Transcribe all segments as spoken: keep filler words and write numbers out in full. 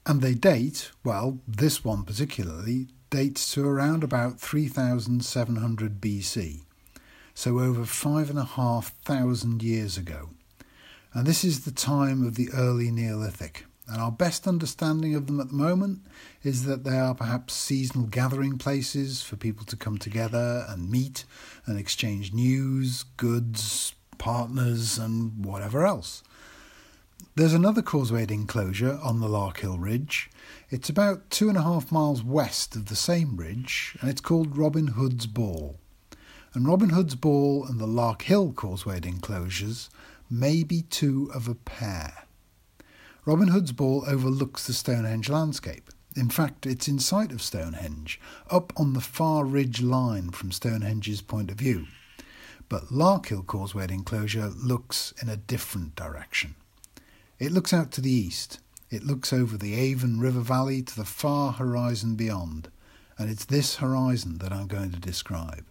And they date, well, this one particularly, dates to around about three thousand seven hundred B C, so over five and a half thousand years ago. And this is the time of the early Neolithic. And our best understanding of them at the moment is that they are perhaps seasonal gathering places for people to come together and meet and exchange news, goods, partners and whatever else. There's another causewayed enclosure on the Larkhill Ridge. It's about two and a half miles west of the same ridge, and it's called Robin Hood's Ball. And Robin Hood's Ball and the Larkhill causewayed enclosures may be two of a pair. Robin Hood's Ball overlooks the Stonehenge landscape. In fact, it's in sight of Stonehenge, up on the far ridge line from Stonehenge's point of view. But Larkhill causewayed enclosure looks in a different direction. It looks out to the east. It looks over the Avon River Valley to the far horizon beyond, and it's this horizon that I'm going to describe.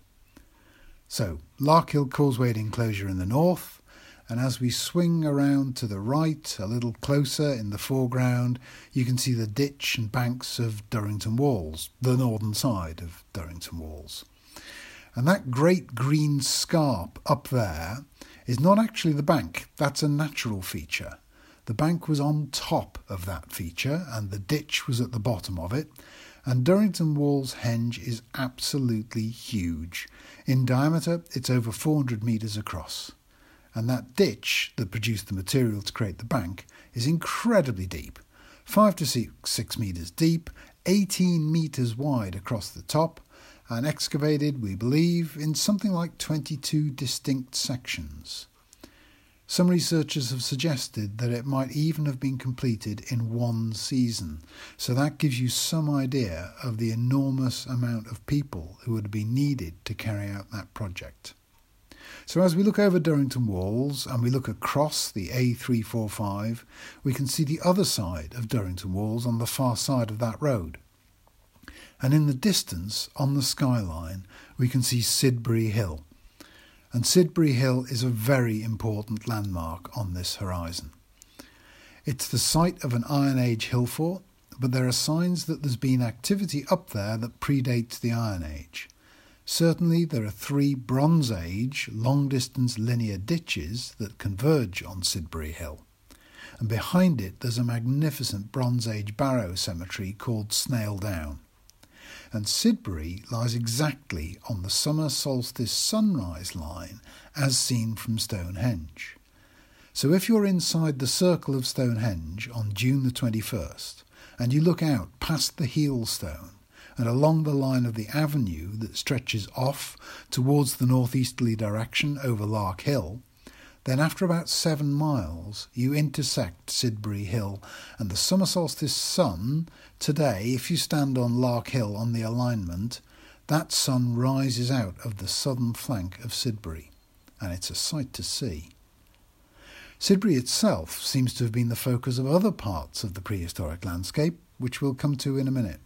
So, Larkhill causewayed enclosure in the north, and as we swing around to the right, a little closer in the foreground, you can see the ditch and banks of Durrington Walls, the northern side of Durrington Walls. And that great green scarp up there is not actually the bank, that's a natural feature. The bank was on top of that feature and the ditch was at the bottom of it, and Durrington Walls henge is absolutely huge. In diameter, it's over four hundred metres across. And that ditch that produced the material to create the bank is incredibly deep, five to six, six metres deep, eighteen metres wide across the top, and excavated, we believe, in something like twenty-two distinct sections. Some researchers have suggested that it might even have been completed in one season, so that gives you some idea of the enormous amount of people who would be needed to carry out that project. So as we look over Durrington Walls and we look across the A three forty-five, we can see the other side of Durrington Walls on the far side of that road. And in the distance, on the skyline, we can see Sidbury Hill. And Sidbury Hill is a very important landmark on this horizon. It's the site of an Iron Age hill fort, but there are signs that there's been activity up there that predates the Iron Age. Certainly there are three Bronze Age long-distance linear ditches that converge on Sidbury Hill. And behind it there's a magnificent Bronze Age barrow cemetery called Snail Down. And Sidbury lies exactly on the summer solstice sunrise line as seen from Stonehenge. So if you're inside the circle of Stonehenge on June the twenty-first and you look out past the heel stone and along the line of the avenue that stretches off towards the northeasterly direction over Larkhill, then after about seven miles you intersect Sidbury Hill, and the summer solstice sun, today, if you stand on Larkhill on the alignment, that sun rises out of the southern flank of Sidbury, and it's a sight to see. Sidbury itself seems to have been the focus of other parts of the prehistoric landscape, which we'll come to in a minute.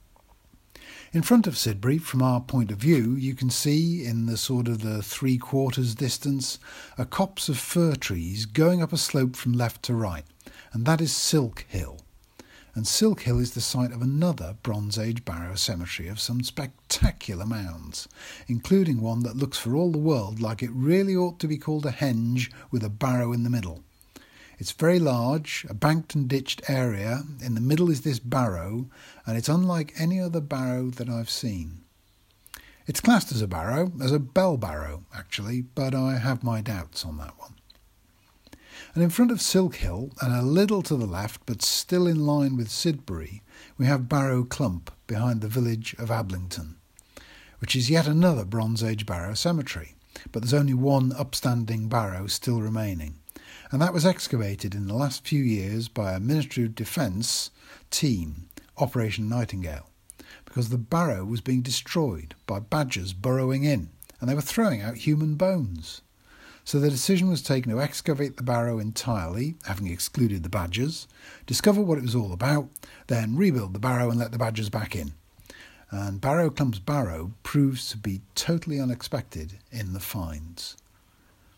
In front of Sidbury, from our point of view, you can see in the sort of the three quarters distance a copse of fir trees going up a slope from left to right, and that is Silk Hill. And Silk Hill is the site of another Bronze Age barrow cemetery of some spectacular mounds, including one that looks for all the world like it really ought to be called a henge with a barrow in the middle. It's very large, a banked and ditched area. In the middle is this barrow, and it's unlike any other barrow that I've seen. It's classed as a barrow, as a bell barrow, actually, but I have my doubts on that one. And in front of Silk Hill, and a little to the left, but still in line with Sidbury, we have Barrow Clump behind the village of Ablington, which is yet another Bronze Age barrow cemetery, but there's only one upstanding barrow still remaining. And that was excavated in the last few years by a Ministry of Defence team, Operation Nightingale, because the barrow was being destroyed by badgers burrowing in, and they were throwing out human bones. So the decision was taken to excavate the barrow entirely, having excluded the badgers, discover what it was all about, then rebuild the barrow and let the badgers back in. And Barrow Clump's barrow proves to be totally unexpected in the finds.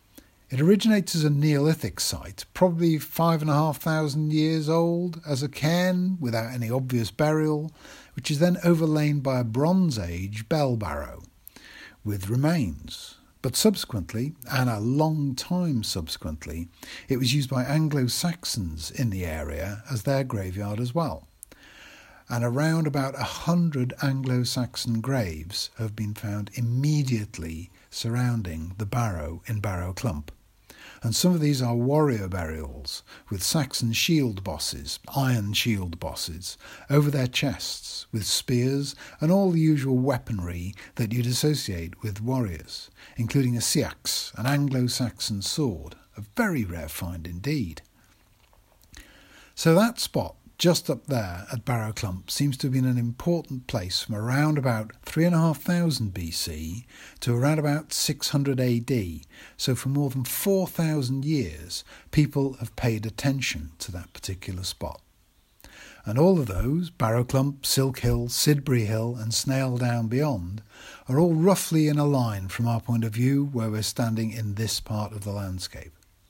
It originates as a Neolithic site, probably five and a half thousand years old, as a cairn without any obvious burial, which is then overlain by a Bronze Age bell barrow with remains. But subsequently, and a long time subsequently, it was used by Anglo-Saxons in the area as their graveyard as well. And around about a hundred Anglo-Saxon graves have been found immediately surrounding the barrow in Barrow Clump. And some of these are warrior burials with Saxon shield bosses, iron shield bosses, over their chests with spears and all the usual weaponry that you'd associate with warriors, including a seax, an Anglo-Saxon sword, a very rare find indeed. So that spot just up there at Barrow Clump seems to have been an important place from around about three and a half thousand B C to around about six hundred A D. So for more than four thousand years, people have paid attention to that particular spot. And all of those, Barrow Clump, Silk Hill, Sidbury Hill and Snail Down beyond, are all roughly in a line from our point of view where we're standing in this part of the landscape.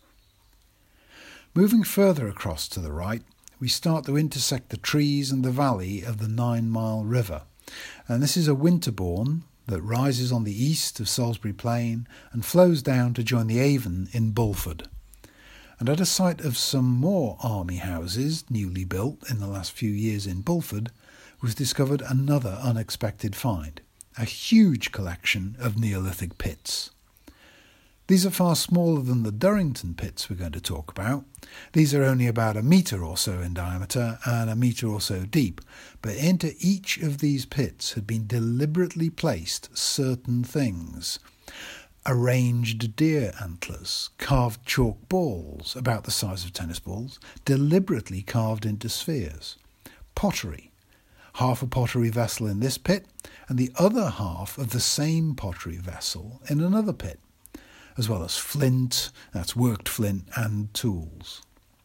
Moving further across to the right, we start to intersect the trees and the valley of the Nine Mile River. And this is a Winterbourne that rises on the east of Salisbury Plain and flows down to join the Avon in Bulford. And at a site of some more army houses newly built in the last few years in Bulford was discovered another unexpected find, a huge collection of Neolithic pits. These are far smaller than the Durrington pits we're going to talk about. These are only about a metre or so in diameter and a metre or so deep, but into each of these pits had been deliberately placed certain things. Arranged deer antlers, carved chalk balls about the size of tennis balls, deliberately carved into spheres. Pottery, half a pottery vessel in this pit and the other half of the same pottery vessel in another pit, as well as flint, that's worked flint, and tools.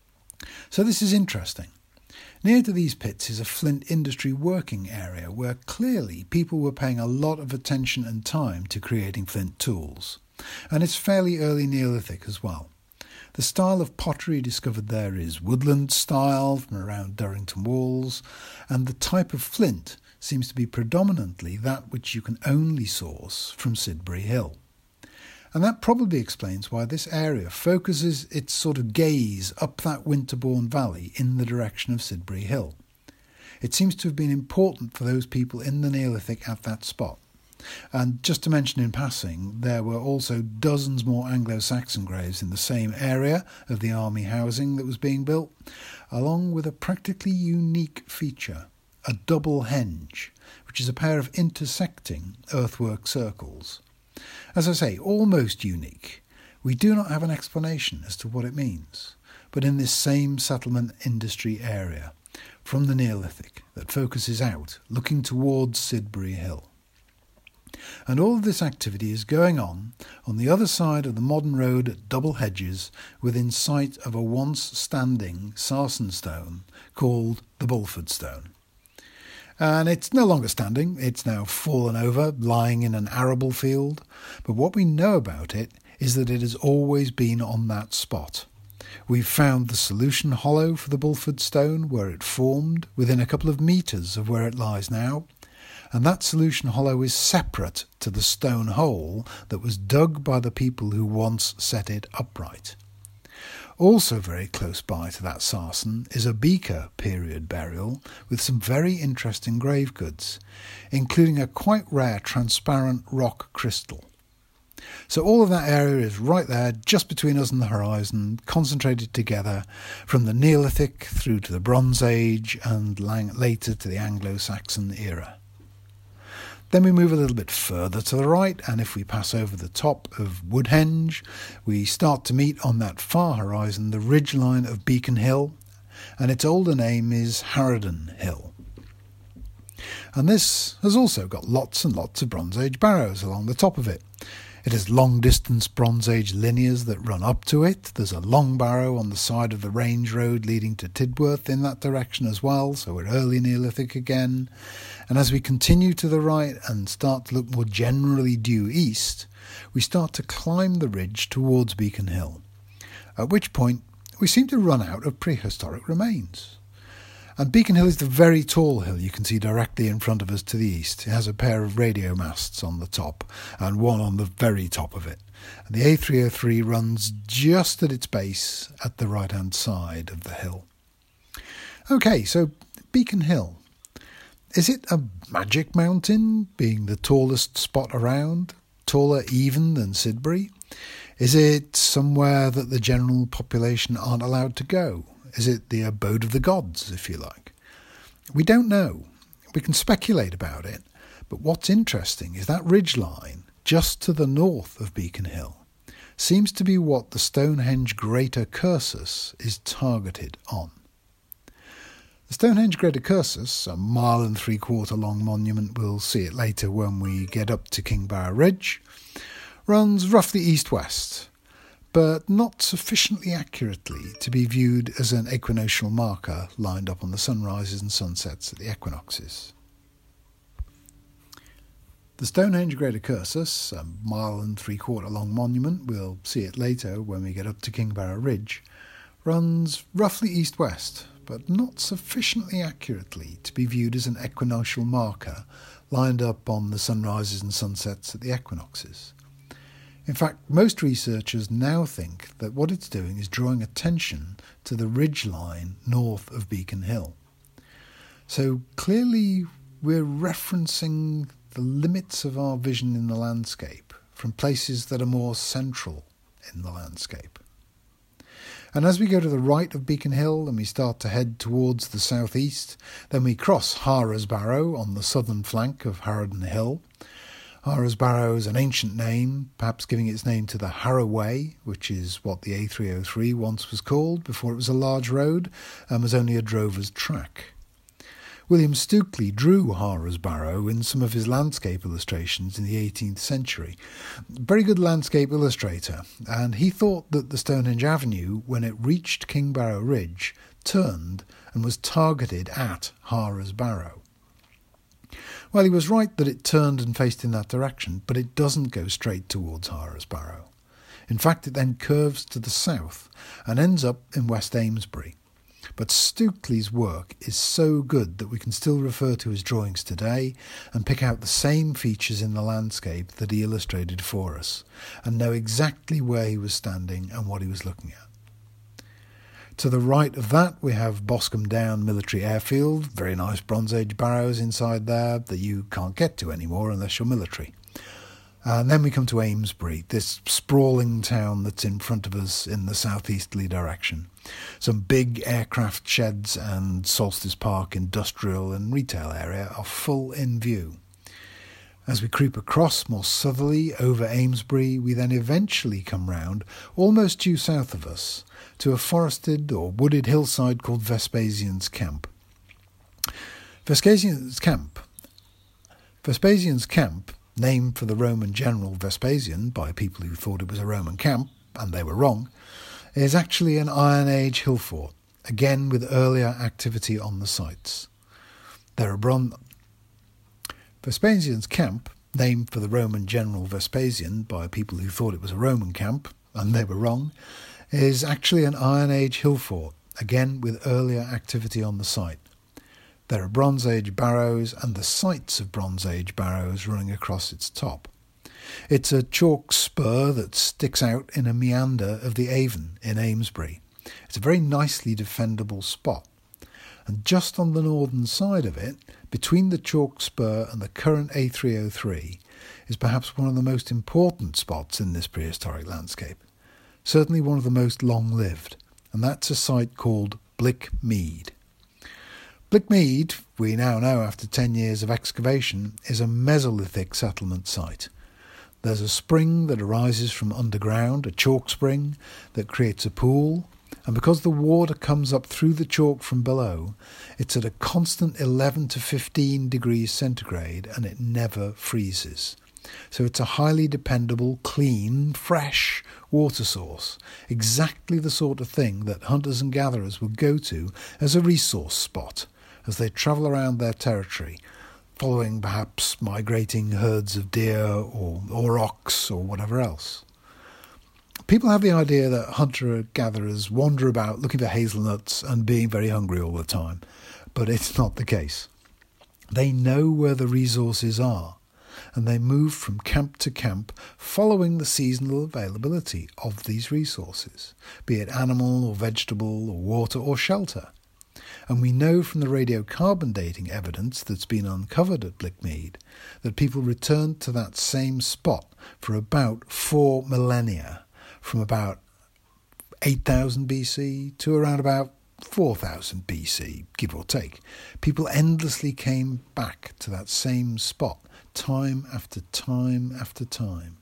So this is interesting. Near to these pits is a flint industry working area where clearly people were paying a lot of attention and time to creating flint tools. And it's fairly early Neolithic as well. The style of pottery discovered there is woodland style from around Durrington walls, and the type of flint seems to be predominantly that which you can only source from Sidbury Hill. And that probably explains why this area focuses its sort of gaze up that Winterbourne Valley in the direction of Sidbury Hill. It seems to have been important for those people in the Neolithic at that spot. And just to mention in passing, there were also dozens more Anglo-Saxon graves in the same area of the army housing that was being built, along with a practically unique feature, a double henge, which is a pair of intersecting earthwork circles. As I say, almost unique. We do not have an explanation as to what it means, but in this same settlement industry area, from the Neolithic, that focuses out, looking towards Sidbury Hill. And all of this activity is going on on the other side of the modern road at Double Hedges, within sight of a once standing sarsen stone called the Bulford Stone. And it's no longer standing, it's now fallen over, lying in an arable field. But what we know about it is that it has always been on that spot. We've found the solution hollow for the Bulford Stone where it formed, within a couple of metres of where it lies now. And that solution hollow is separate to the stone hole that was dug by the people who once set it upright. Also very close by to that sarsen is a Beaker period burial with some very interesting grave goods, including a quite rare transparent rock crystal. So all of that area is right there, just between us and the horizon, concentrated together from the Neolithic through to the Bronze Age and lang- later to the Anglo-Saxon era. Then we move a little bit further to the right, and if we pass over the top of Woodhenge, we start to meet on that far horizon the ridgeline of Beacon Hill, and its older name is Harraden Hill. And this has also got lots and lots of Bronze Age barrows along the top of it. It has long-distance Bronze Age linears that run up to it. There's a long barrow on the side of the range road leading to Tidworth in that direction as well, so we're early Neolithic again. And as we continue to the right and start to look more generally due east, we start to climb the ridge towards Beacon Hill, at which point we seem to run out of prehistoric remains. And Beacon Hill is the very tall hill you can see directly in front of us to the east. It has a pair of radio masts on the top and one on the very top of it. And the A three oh three runs just at its base at the right-hand side of the hill. Okay, so Beacon Hill. Is it a magic mountain, being the tallest spot around, taller even than Sidbury? Is it somewhere that the general population aren't allowed to go? Is it the abode of the gods, if you like? We don't know. We can speculate about it, but what's interesting is that ridgeline just to the north of Beacon Hill seems to be what the Stonehenge Greater Cursus is targeted on. The Stonehenge Greater Cursus, a mile and three-quarter long monument, we'll see it later when we get up to Kingbarrow Ridge, runs roughly east-west, but not sufficiently accurately to be viewed as an equinoctial marker lined up on the sunrises and sunsets at the equinoxes. The Stonehenge Greater Cursus, a mile and three-quarter long monument, we'll see it later when we get up to Kingbarrow Ridge, runs roughly east-west, but not sufficiently accurately to be viewed as an equinoctial marker lined up on the sunrises and sunsets at the equinoxes. In fact, most researchers now think that what it's doing is drawing attention to the ridgeline north of Beacon Hill. So clearly we're referencing the limits of our vision in the landscape from places that are more central in the landscape. And as we go to the right of Beacon Hill and we start to head towards the southeast, then we cross Harrow's Barrow on the southern flank of Harrowden Hill. Harrow's Barrow is an ancient name, perhaps giving its name to the Harrow Way, which is what the A three oh three once was called before it was a large road and was only a drover's track. William Stukeley drew Harrow's Barrow in some of his landscape illustrations in the eighteenth century. Very good landscape illustrator, and he thought that the Stonehenge Avenue, when it reached Kingbarrow Ridge, turned and was targeted at Harrow's Barrow. Well, he was right that it turned and faced in that direction, but it doesn't go straight towards Harrow's Barrow. In fact, it then curves to the south and ends up in West Amesbury. But Stukeley's work is so good that we can still refer to his drawings today and pick out the same features in the landscape that he illustrated for us and know exactly where he was standing and what he was looking at. To the right of that, we have Boscombe Down Military Airfield, very nice Bronze Age barrows inside there that you can't get to anymore unless you're military. And then we come to Amesbury, this sprawling town that's in front of us in the southeasterly direction. Some big aircraft sheds and Solstice Park industrial and retail area are full in view. As we creep across more southerly over Amesbury, we then eventually come round, almost due south of us, to a forested or wooded hillside called Vespasian's Camp. Vespasian's Camp. Vespasian's Camp, named for the Roman general Vespasian by people who thought it was a Roman camp, and they were wrong, is actually an Iron Age hill fort, again with earlier activity on the sites. There are bron- Vespasian's Camp, named for the Roman general Vespasian by people who thought it was a Roman camp, and they were wrong, is actually an Iron Age hill fort, again with earlier activity on the site. There are Bronze Age barrows and the sites of Bronze Age barrows running across its top. It's a chalk spur that sticks out in a meander of the Avon in Amesbury. It's a very nicely defendable spot. And just on the northern side of it, between the chalk spur and the current A three oh three, is perhaps one of the most important spots in this prehistoric landscape. Certainly one of the most long-lived, and that's a site called Blick Mead. Blick Mead, we now know after ten years of excavation, is a Mesolithic settlement site. There's a spring that arises from underground, a chalk spring, that creates a pool, and because the water comes up through the chalk from below, it's at a constant eleven to fifteen degrees centigrade and it never freezes. So it's a highly dependable, clean, fresh water source, exactly the sort of thing that hunters and gatherers would go to as a resource spot as they travel around their territory, following perhaps migrating herds of deer or aurochs or whatever else. People have the idea that hunter-gatherers wander about looking for hazelnuts and being very hungry all the time, but it's not the case. They know where the resources are, and they move from camp to camp following the seasonal availability of these resources, be it animal or vegetable or water or shelter. And we know from the radiocarbon dating evidence that's been uncovered at Blickmead that people returned to that same spot for about four millennia, from about eight thousand B C to around about four thousand B C, give or take. People endlessly came back to that same spot, time after time after time.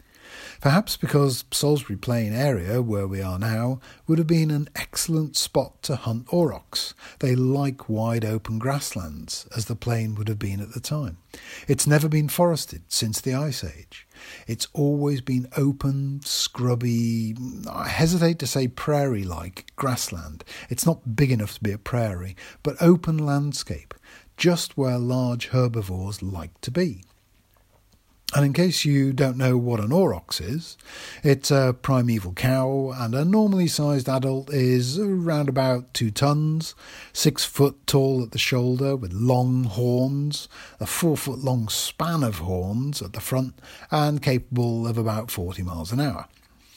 Perhaps because Salisbury Plain area, where we are now, would have been an excellent spot to hunt aurochs. They like wide open grasslands, as the plain would have been at the time. It's never been forested since the Ice Age. It's always been open, scrubby, I hesitate to say prairie-like grassland. It's not big enough to be a prairie, but open landscape, just where large herbivores like to be. And in case you don't know what an aurochs is, it's a primeval cow, and a normally sized adult is around about two tons, six foot tall at the shoulder with long horns, a four foot long span of horns at the front, and capable of about forty miles an hour.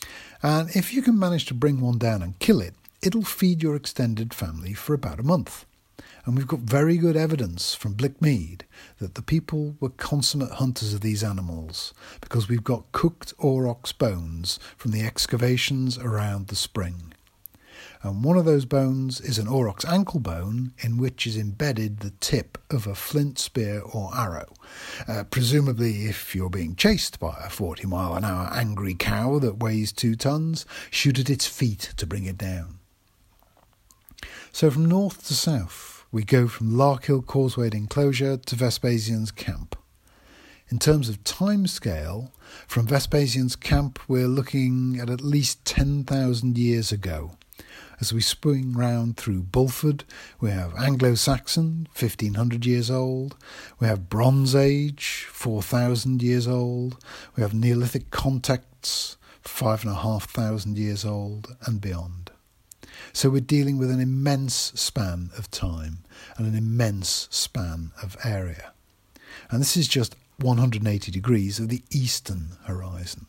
And if you can manage to bring one down and kill it, it'll feed your extended family for about a month. And we've got very good evidence from Blickmead that the people were consummate hunters of these animals, because we've got cooked aurochs bones from the excavations around the spring. And one of those bones is an aurochs ankle bone, in which is embedded the tip of a flint spear or arrow. Uh, presumably, if you're being chased by a forty mile an hour angry cow that weighs two tons, shoot at its feet to bring it down. So from north to south, we go from Larkhill Causewayed Enclosure to Vespasian's Camp. In terms of time scale, from Vespasian's Camp we're looking at at least ten thousand years ago. As we swing round through Bulford, we have Anglo-Saxon, fifteen hundred years old. We have Bronze Age, four thousand years old. We have Neolithic contexts, five and a half thousand years old, and beyond. So we're dealing with an immense span of time and an immense span of area. And this is just one hundred eighty degrees of the eastern horizon.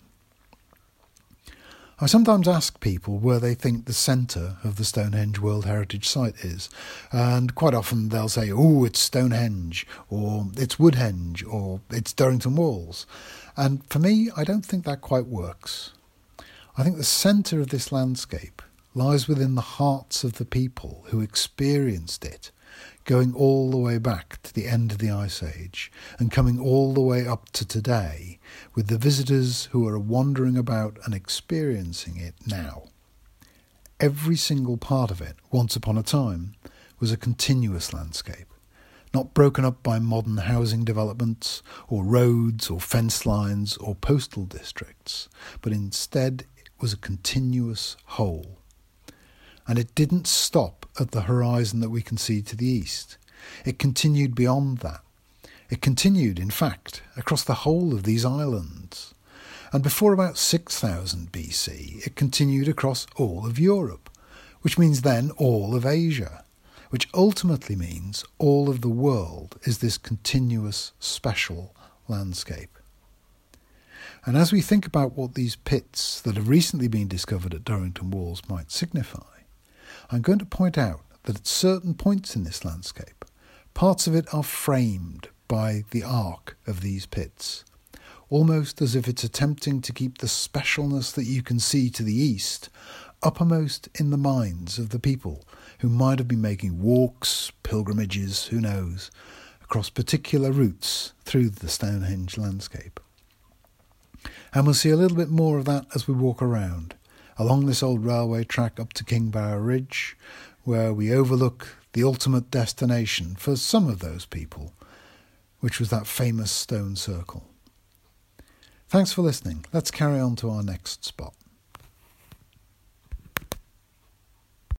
I sometimes ask people where they think the centre of the Stonehenge World Heritage Site is, and quite often they'll say, oh, it's Stonehenge, or it's Woodhenge, or it's Durrington Walls. And for me, I don't think that quite works. I think the centre of this landscape lies within the hearts of the people who experienced it, going all the way back to the end of the Ice Age and coming all the way up to today, with the visitors who are wandering about and experiencing it now. Every single part of it, once upon a time, was a continuous landscape, not broken up by modern housing developments or roads or fence lines or postal districts, but instead it was a continuous whole. And it didn't stop at the horizon that we can see to the east. It continued beyond that. It continued, in fact, across the whole of these islands. And before about six thousand B C, it continued across all of Europe, which means then all of Asia, which ultimately means all of the world is this continuous, special landscape. And as we think about what these pits that have recently been discovered at Durrington Walls might signify, I'm going to point out that at certain points in this landscape, parts of it are framed by the arc of these pits, almost as if it's attempting to keep the specialness that you can see to the east uppermost in the minds of the people who might have been making walks, pilgrimages, who knows, across particular routes through the Stonehenge landscape. And we'll see a little bit more of that as we walk around, along this old railway track up to Kingbower Ridge, where we overlook the ultimate destination for some of those people, which was that famous stone circle. Thanks for listening. Let's carry on to our next spot.